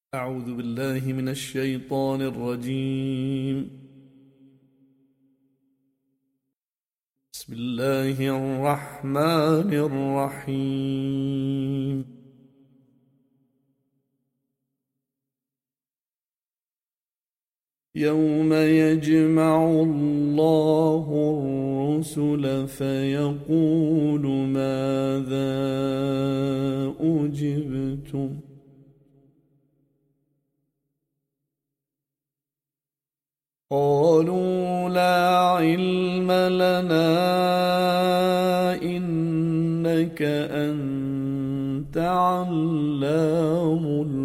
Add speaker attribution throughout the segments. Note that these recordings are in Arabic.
Speaker 1: أعوذ بالله من الشيطان الرجيم. بسم الله الرحمن الرحيم. يوم يجمع الله الرسل فيقول ماذا أجبتم قالوا لا علم لنا إنك أنت علام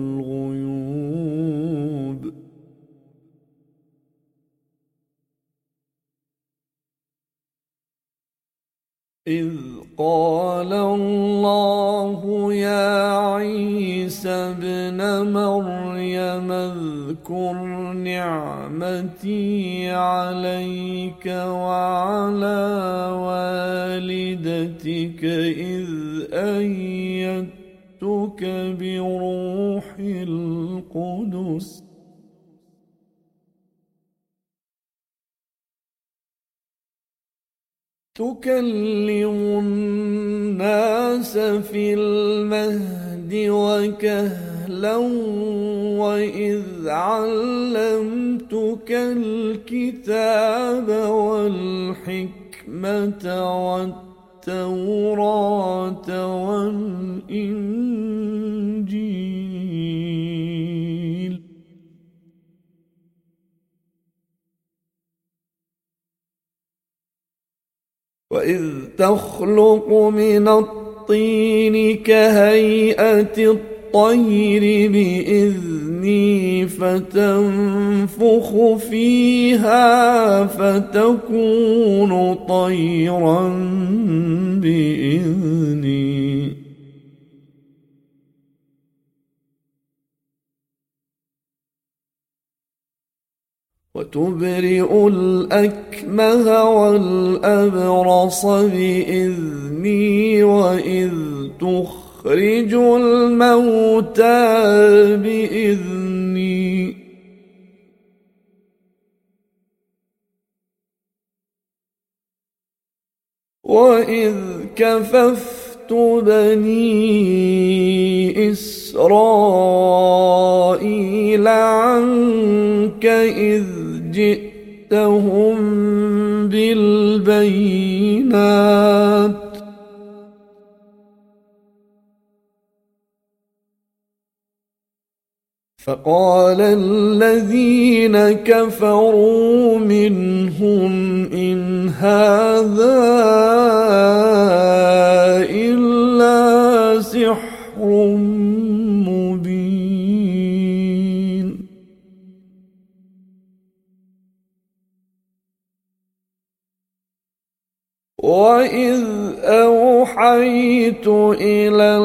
Speaker 1: الغيوب. إذ قال الله يا عيسى ابن مريم اذكر نعمتي عليك وعلى والدتك إذ أيدتك بروح القدس تكلم الناس في المهد وكهلا وإذ علمتك الكتاب والحكمة والتوراة والإنجيل وإذ تخلق من الطين كهيئة الطير بإذني فتنفخ فيها فتكون طيرا بإذني وتبرئ الأكمه والأبرص بإذني وإذ تخرج الموتى بإذني وإذ كففت بني إسرائيل عنك إذ جئتهم بالبينات فقال الذين كفروا منهم إن هذا إلا سحر مبين. وإذ أوحيت إلى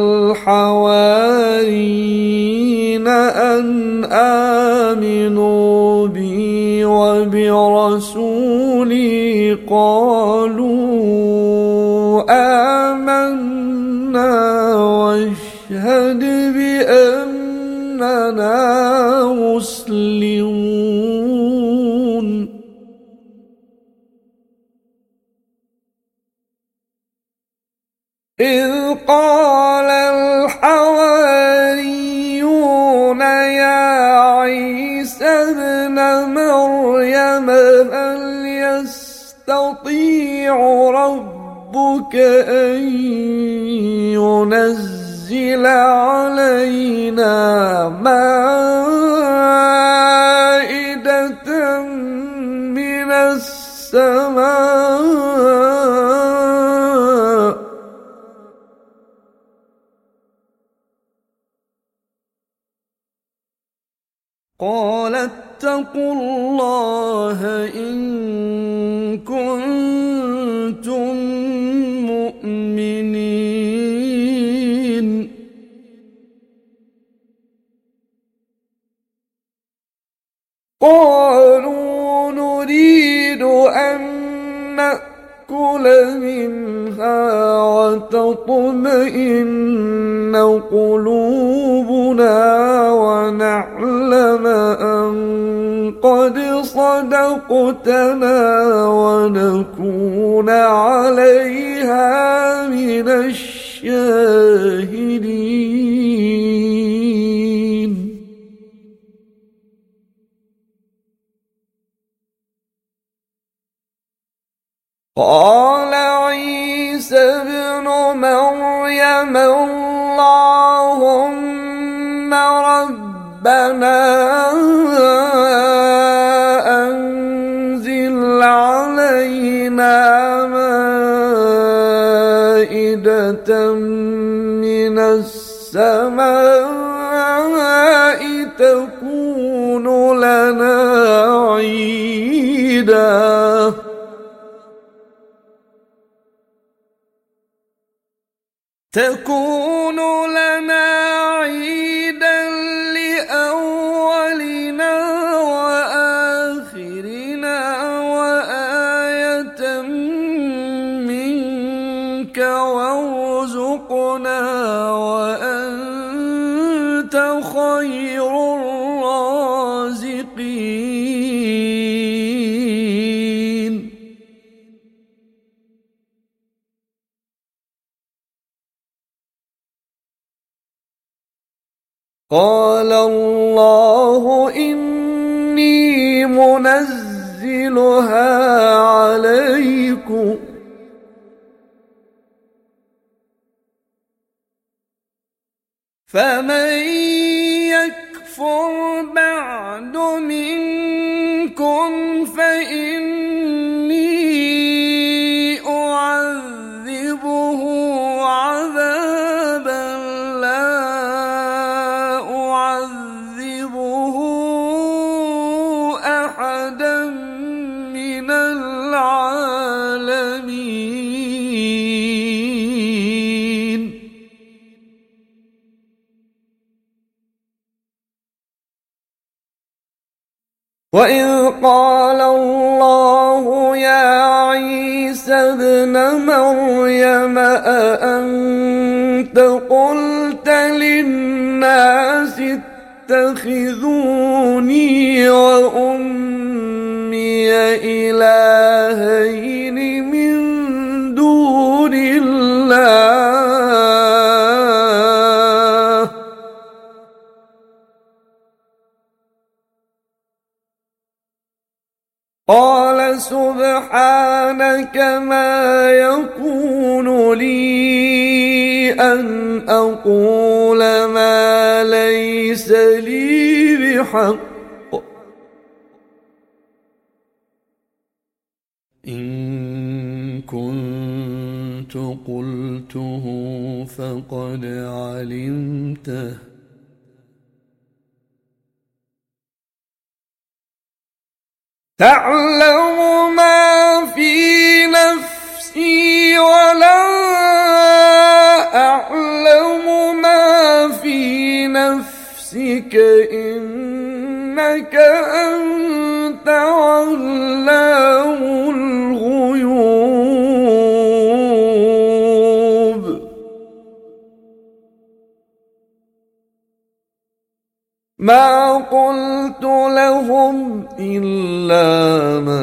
Speaker 1: الحواريين أن آمنوا بي وبرسولي قالوا آمنا واشهد بأننا مسلمون. إذ قال الحواريون يا عيسى ابن مريم هل يستطيع ربك أن ينزل علينا مائدة من السماء قال اتقوا الله إن كنتم مؤمنين. قالوا نريد أن نأكل منها وتطمئن قلوبنا ونعلم أن قد صدقتنا ونكون عليها من الشاهدين. قال عيسى ابن مريم اللهم ربنا أنزل علينا مائدة من السماء تكون لنا عيدا لأولنا وآخرنا وآية منك وارزقنا وأنت خير الرازقين. قال الله إني منزلها عليكم فمن يكفر بعد منكم فإني أعذبه عذابا لا أعذبه أحدا من العالمين. وإذ قال الله يا عيسى ابن مريم أأنت قلت للناس اتخذوني وأمي إلهين من دون الله قال سبحانك ما يكون لي أن أقول ما ليس لي بحق إن كنت قلته فقد علمته تعلم ما في نفسي ولا أعلم ما في نفسك إنك أنت علام الغيوب. ما قلت لهم إلا ما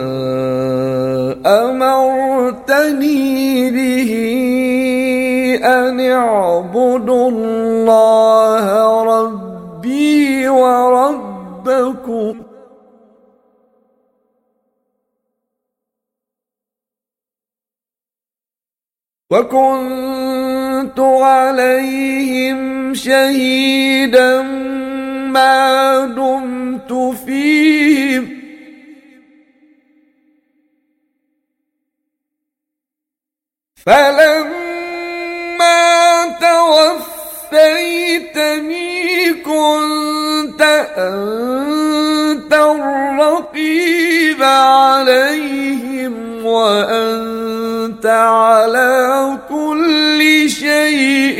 Speaker 1: أمرتني به أن اعبدوا الله ربي وربكم وكنت عليهم شهيدا ما دمت فيهم فلما توفيتني كنت أنت الرقيب عليهم وأنت على كل شيء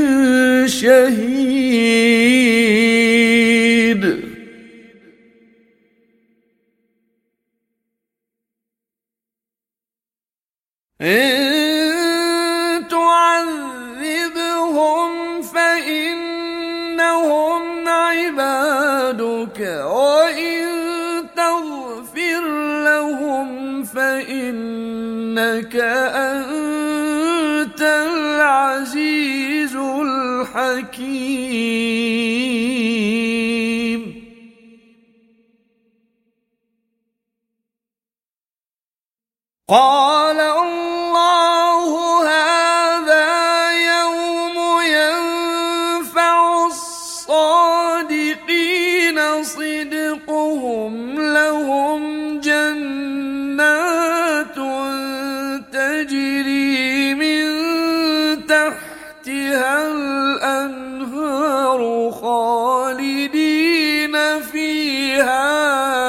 Speaker 1: شهيد. إن تعذبهم فإنهم جاهدوك وإن تغفر لهم فإنك أنت العزيز الحكيم. قال الله هذا يوم ينفع الصادقين صدقهم لهم جنات تجري من تحتها الأنهار خالدين فيها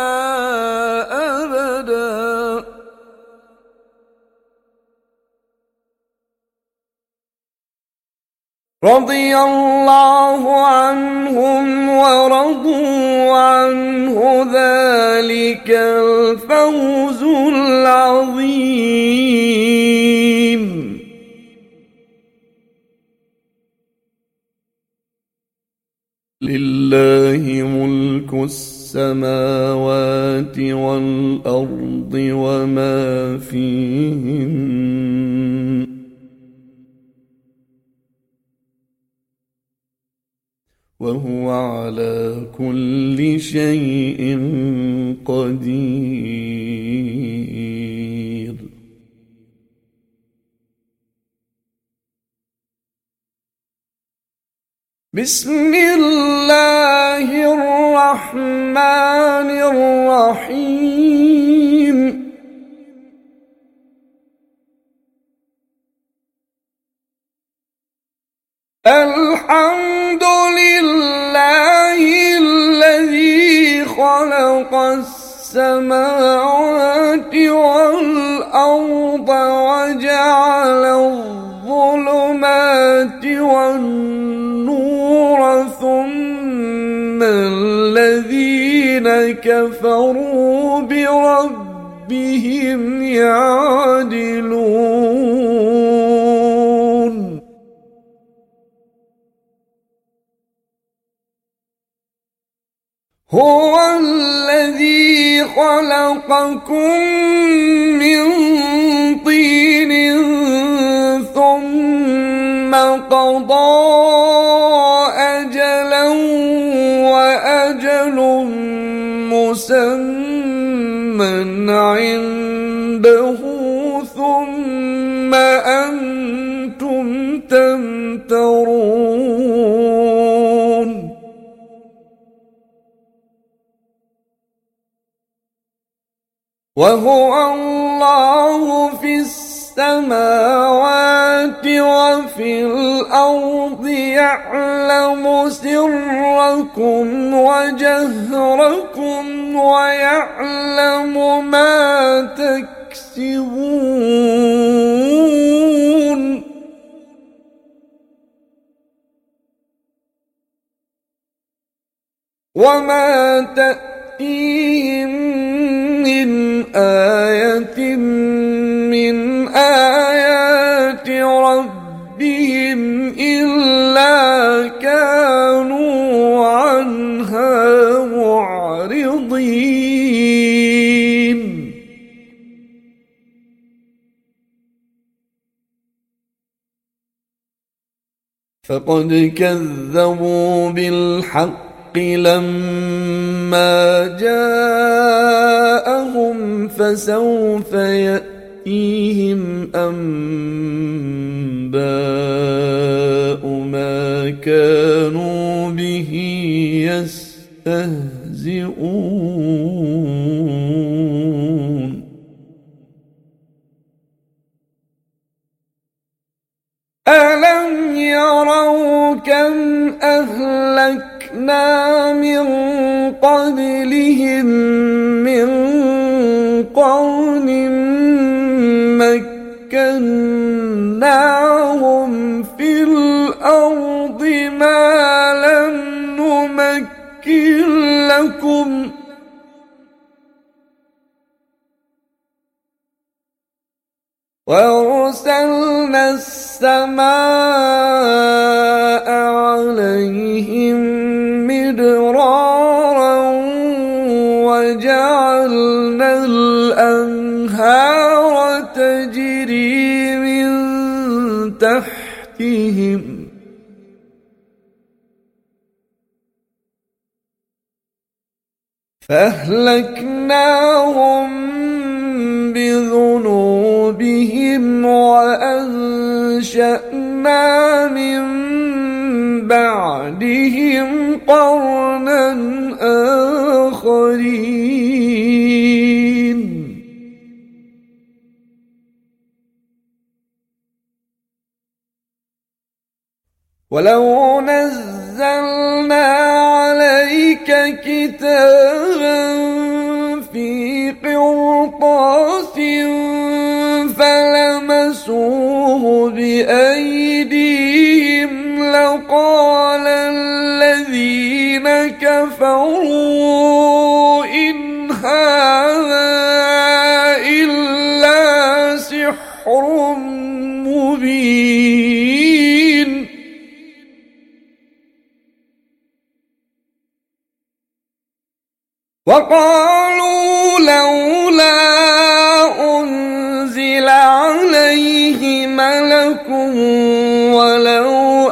Speaker 1: أبدا رضي الله عنهم ورضوا عنه ذلك الفوز العظيم. لله ملك السماوات والأرض وما فيهن وهو على كل شيء قدير. بسم الله الرحمن الرحيم. الحمد لله الذي خلق السماوات والأرض وجعل الظلمات والنور ثم الذين كفروا بربهم يعدلون. هو الذي خلقكم من طين ثم قضى أجلا وأجل مسمى عنده ثم أنتم تمترون. وهو الله في السماوات وفي الأرض يعلم سركم وجهركم ويعلم ما تكسبون. وما تأتيهم من آية من آيات ربهم إلا كانوا عنها معرضين. فقد كذبوا بالحق لما جاءهم فسوف يأتيهم أنباء ما كانوا به يستهزئون. ألم يروا كم أهلكنا من قبلهم من قرن مكناهم في الأرض ما لم نمكن لكم وأرسلنا السماء عليهم مدرارا وجعلنا الأنهار تجري من تحتهم فأهلكناهم بذنوبهم وأنشأنا من بعدهم قرنا آخرين ولو نزلنا عليك كتابا في قرطاس فلمسوه بأيديهم لقال الذين كفروا إن هذا إلا سحر مبين وقالوا لولا أنزل عليه ملك ولو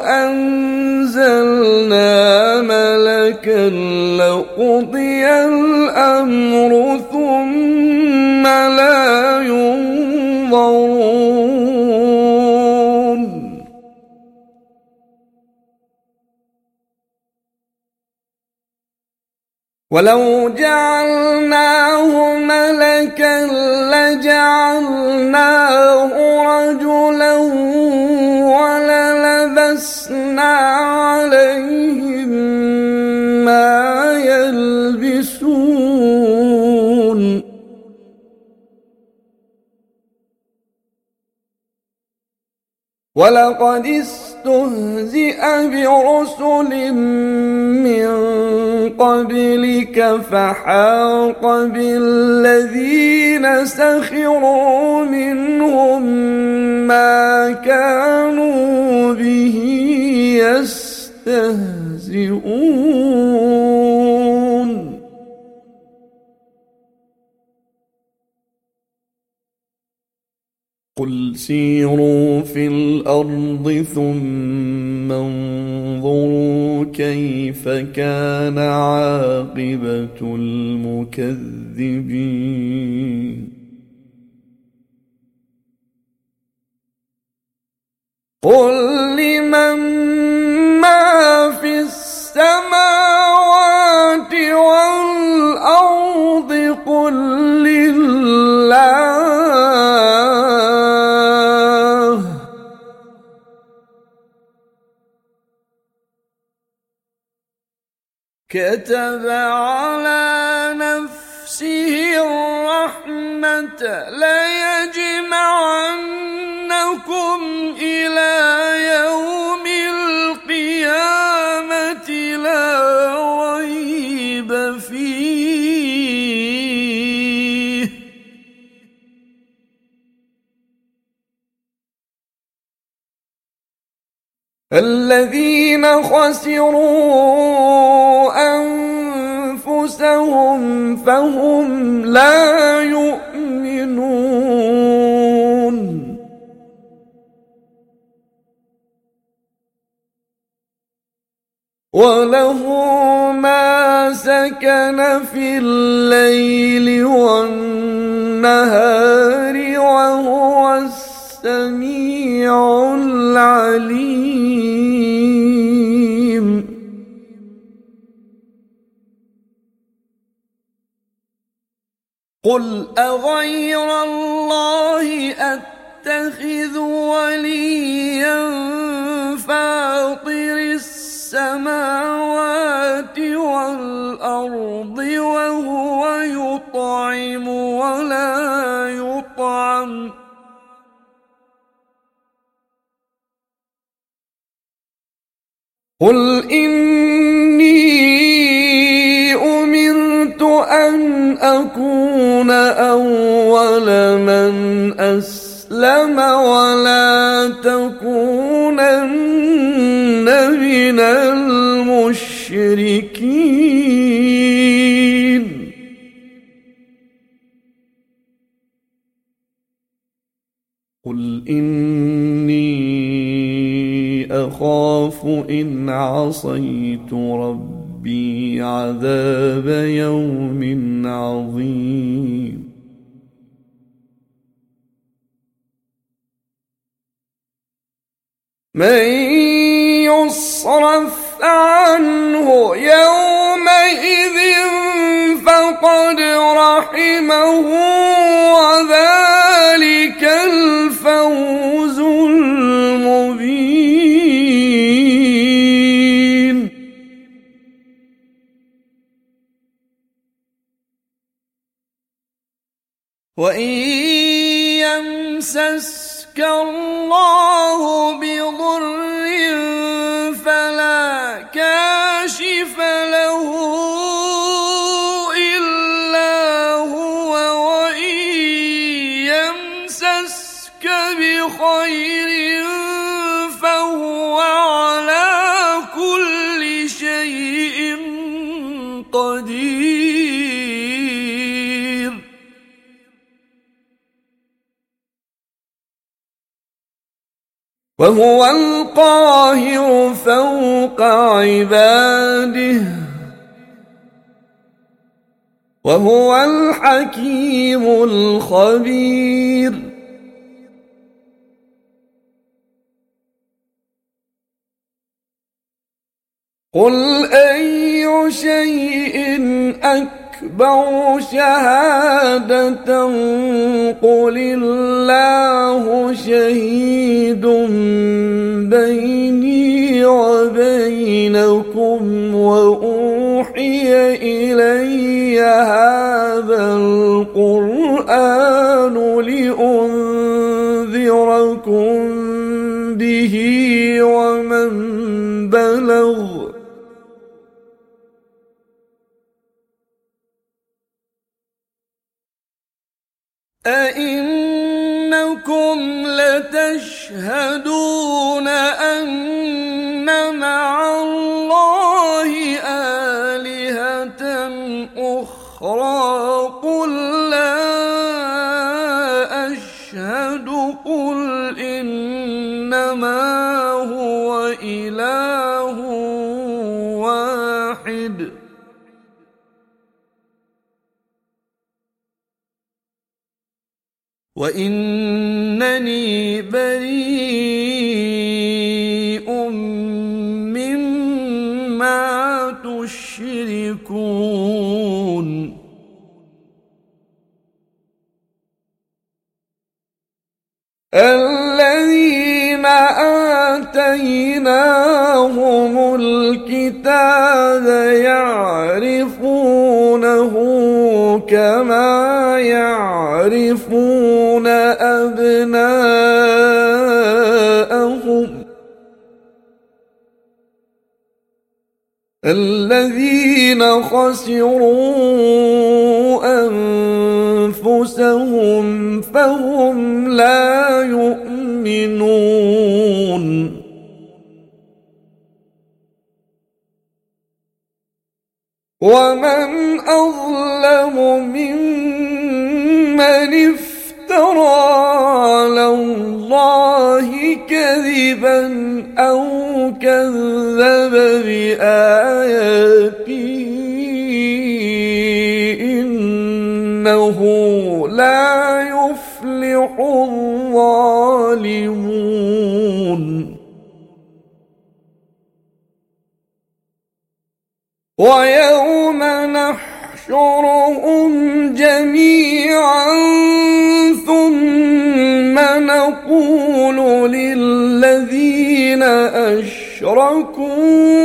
Speaker 1: أنزلنا ملكا لقضي الأمر ثم لا ينظرون ولو جعلناه ملكا لجعلناه رجلا وللبسنا عليهم ما يلبسون ولقد استهزئ برسل من قبلك فحاق بالذين سخروا منهم ما كانوا به يستهزئون قل سيروا في الأرض ثم انظروا كيف كان عاقبة المكذبين قل لمن ما في السماوات والأرض قل لله كتب على نفسه الرحمة ليجمعنكم إلى يوم القيامة لا ريب فيه الذين خسروا أنفسهم فهم لا يؤمنون وله ما سكن في الليل والنهار وهو السميع العليم قل أغير الله أتخذ وليا فاطر السماوات والأرض وهو يطعم ولا يطعم قل إني أمرت أن أكون أول من أسلم ولا تكونن من المشركين قل إني أخاف إن عصيت ربي عذاب يوم عظيم من يصرف عنه يومئذ فقد رحمه وذلك الفوز المبين وإن يمسسك الله بضر فلا كاشف له إلا هو وإن يمسسك بخير فهو على كل شيء قدير وهو القاهر فوق عباده وهو الحكيم الخبير قل أي شيء أكبر شهادة قل الله شهيد بيني وبينكم وأوحي إلي هذا القرآن لأنذركم به ومن بلغ أئنكم لتشهدون أن مع الله آلهة أخرى قل لا أشهد قل إنما هو إله واحد وإنني بريء مما تشركون الذين آتيناهم الكتاب يعرفونه كما يعرفون أبناءهم الذين خسروا أنفسهم فهم لا يؤمنون ومن أظلم ممن افترى على الله كذبا أو كذب بآياته إنه لا يفلح الظالمون ويوم نحشرهم جميعا ثم نقول للذين أشركوا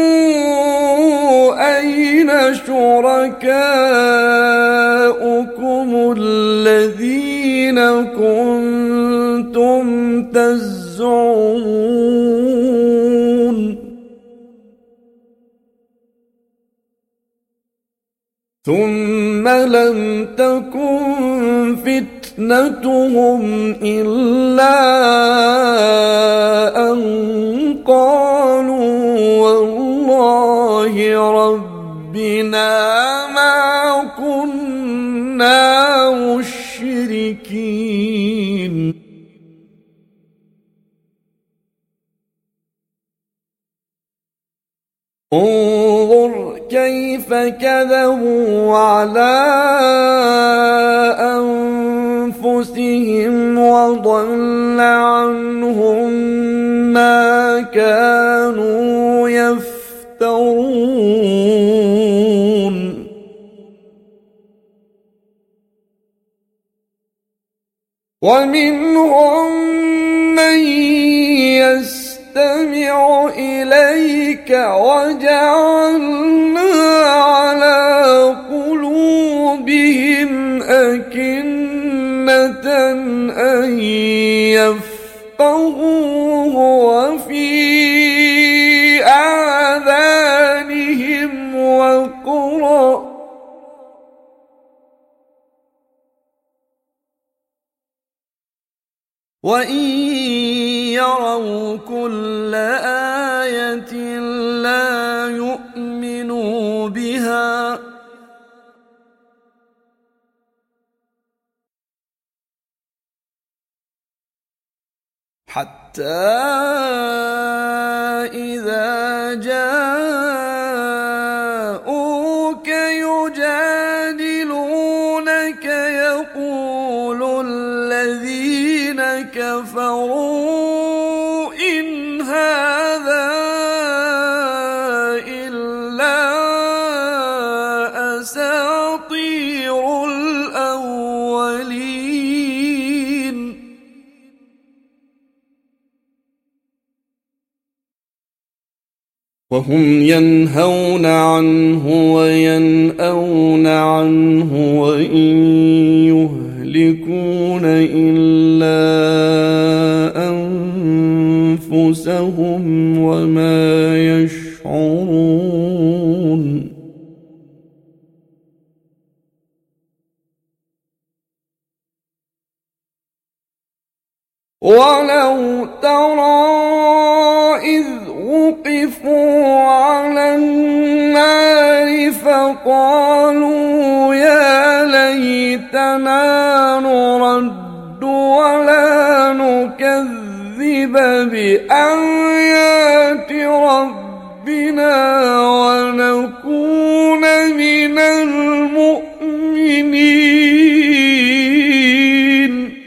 Speaker 1: أين شركاؤكم الذين كنتم تزعمون ثم لم تكن فتنتهم إلا أن قالوا والله ربنا ما كنا مشركين كذبوا على أنفسهم وضل عنهم ما كانوا يفترون ومنهم من يستمع إليك وجعلنا على قلوبهم أكنة أن يفقهوه وفي آذانهم وقرا وإن يروا كل آية لا يؤمنوا بها حتى إذا جاءوك يجادلونك يقول الذين كفروا إن هذا إلا أساطير الأولين وهم ينهون عنه وينأون عنه وإن يهلكون إلا أنفسهم وما يشعرون ولو ترى إذ وقفوا على النار فقالوا يا ليتنا نرد ولا نكذب بآيات ربنا ونكون من المؤمنين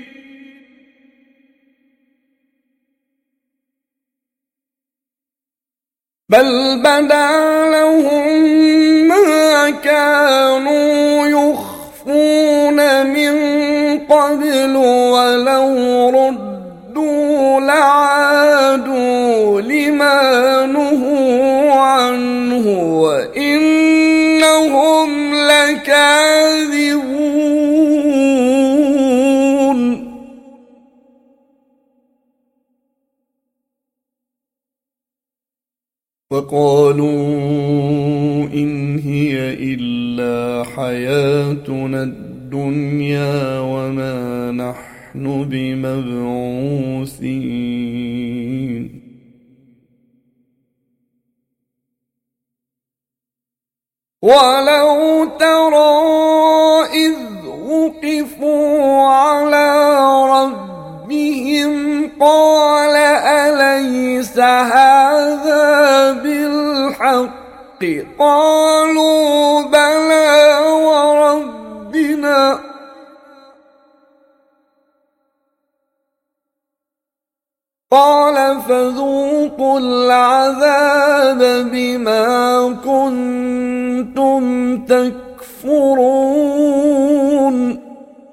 Speaker 1: بل بدا لهم ما كانوا يخفون من قبل ولو ردوا لعادوا لما نهوا عنه وإنهم لكاذبون وقالوا إن هي إلا حياتنا الدنيا وما نحن بمبعوثين ولو ترى إذ وقفوا على ربهم قال أليس هذا بالحق قالوا بلى وربنا قال فذوقوا العذاب بما كنتم تكفرون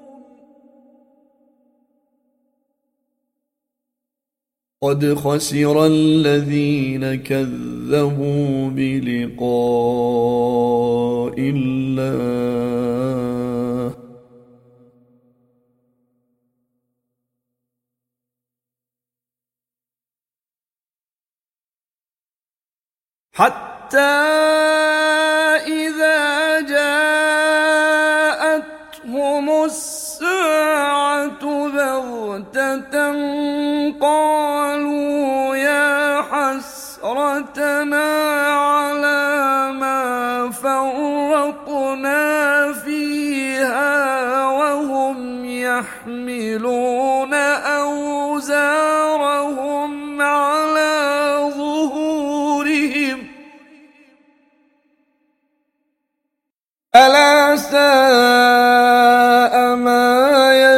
Speaker 1: قد خسر الذين كذبوا بلقاء الله حتى إذا جاءتهم الساعة بغتة قالوا يا حسرتنا على ما فرطنا فيها وهم يحملون أوزارهم على ظهورهم ساء ما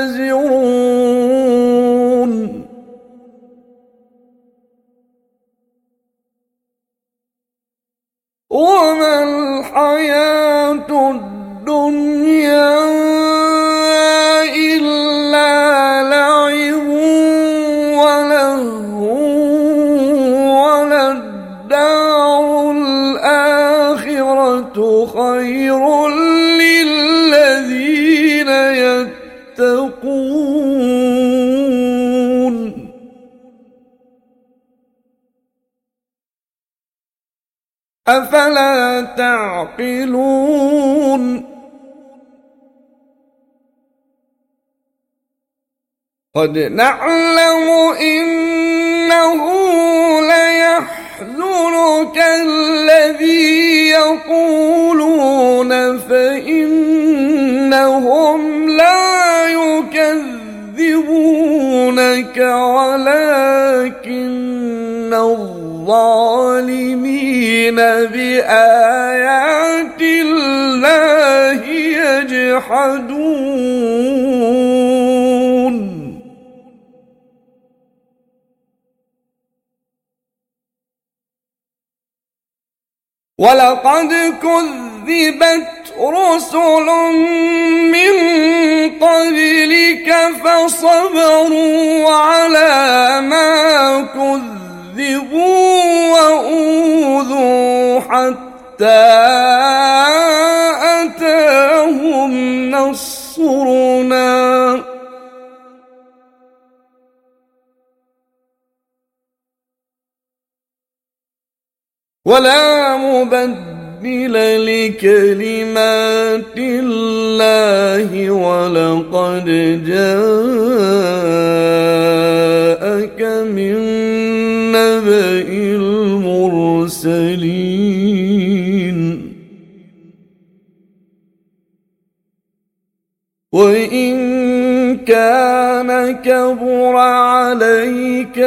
Speaker 1: يزرون وما الحياة الدنيا إلا لعب ولهو وللدار الآخرة خير للذين يتقون أفلا تعقلون قد نعلم إنه ليحزنك الذي يقولون فإنهم لا يكذبونك ولكن الظالمين بآيات الله يجحدون ولقد كذبت رسل من قبلك فصبروا على ما كذبوا وأوذوا حتى أتاهم نصرنا ولا مبدل لكلمات الله ولقد جاءك من نبأ المرسلين وإن كان كبر عليك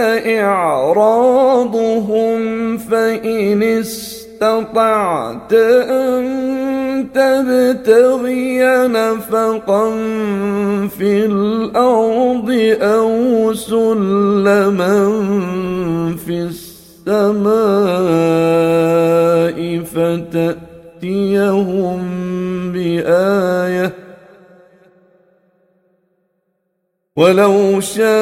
Speaker 1: إعراضهم فإن استطعت أن تبتغي نفقا في الأرض أو سلما في السماء فتأتيهم بآية ولو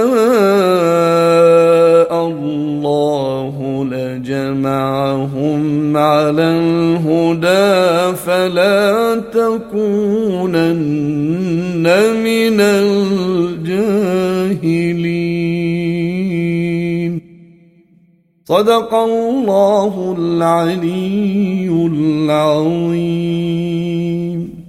Speaker 1: شاء الله لجمعهم على الهدى فلا تكونن من الجاهلين صدق الله العلي العظيم.